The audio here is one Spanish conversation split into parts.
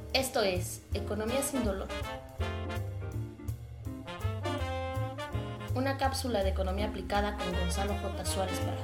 Esto es Economía sin Dolor. Una cápsula de economía aplicada con Gonzalo J. Suárez Parada.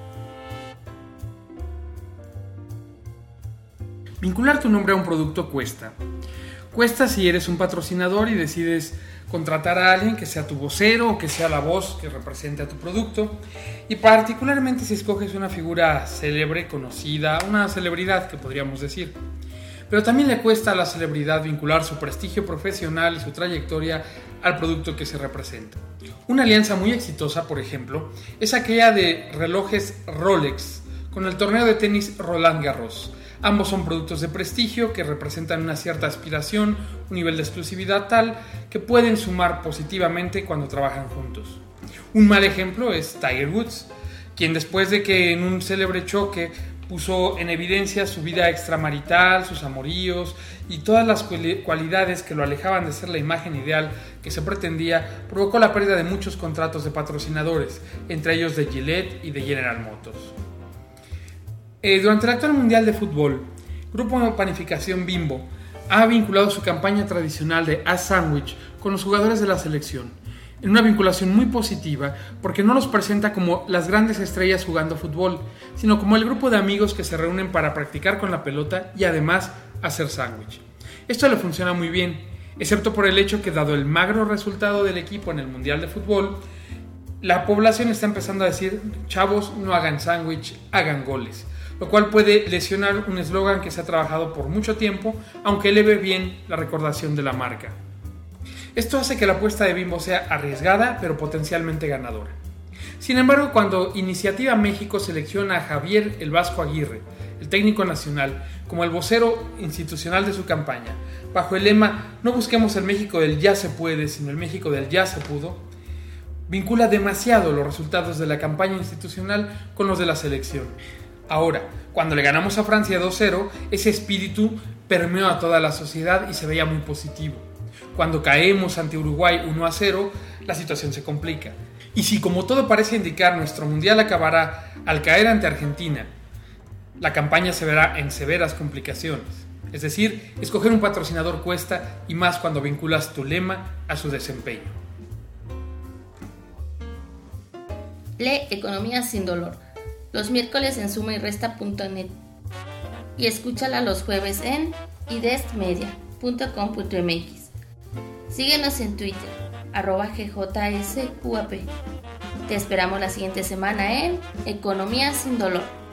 Vincular tu nombre a un producto cuesta. Cuesta si eres un patrocinador y decides contratar a alguien que sea tu vocero o que sea la voz que represente a tu producto, y particularmente si escoges una figura célebre, conocida, una celebridad que podríamos decir. Pero también le cuesta a la celebridad vincular su prestigio profesional y su trayectoria al producto que se representa. Una alianza muy exitosa, por ejemplo, es aquella de relojes Rolex con el torneo de tenis Roland Garros. Ambos son productos de prestigio que representan una cierta aspiración, un nivel de exclusividad tal que pueden sumar positivamente cuando trabajan juntos. Un mal ejemplo es Tiger Woods, quien después de que en un célebre choque puso en evidencia su vida extramarital, sus amoríos y todas las cualidades que lo alejaban de ser la imagen ideal que se pretendía, provocó la pérdida de muchos contratos de patrocinadores, entre ellos de Gillette y de General Motors. Durante el actual Mundial de Fútbol, Grupo de Panificación Bimbo ha vinculado su campaña tradicional de Haz Sándwich con los jugadores de la selección, en una vinculación muy positiva porque no los presenta como las grandes estrellas jugando fútbol, sino como el grupo de amigos que se reúnen para practicar con la pelota y además hacer sándwich. Esto le funciona muy bien, excepto por el hecho que dado el magro resultado del equipo en el Mundial de Fútbol, la población está empezando a decir: chavos, no hagan sándwich, hagan goles, lo cual puede lesionar un eslogan que se ha trabajado por mucho tiempo, aunque eleve bien la recordación de la marca. Esto hace que la apuesta de Bimbo sea arriesgada, pero potencialmente ganadora. Sin embargo, cuando Iniciativa México selecciona a Javier El Vasco Aguirre, el técnico nacional, como el vocero institucional de su campaña, bajo el lema "No busquemos el México del ya se puede, sino el México del ya se pudo", vincula demasiado los resultados de la campaña institucional con los de la selección. Ahora, cuando le ganamos a Francia 2-0, ese espíritu permeó a toda la sociedad y se veía muy positivo. Cuando caemos ante Uruguay 1-0, la situación se complica. Y si, como todo parece indicar, nuestro mundial acabará al caer ante Argentina, la campaña se verá en severas complicaciones. Es decir, escoger un patrocinador cuesta, y más cuando vinculas tu lema a su desempeño. Lee Economía sin Dolor los miércoles en sumayresta.net y escúchala los jueves en idestmedia.com.mx. Síguenos en Twitter, @GJSUAP. Te esperamos la siguiente semana en Economía sin Dolor.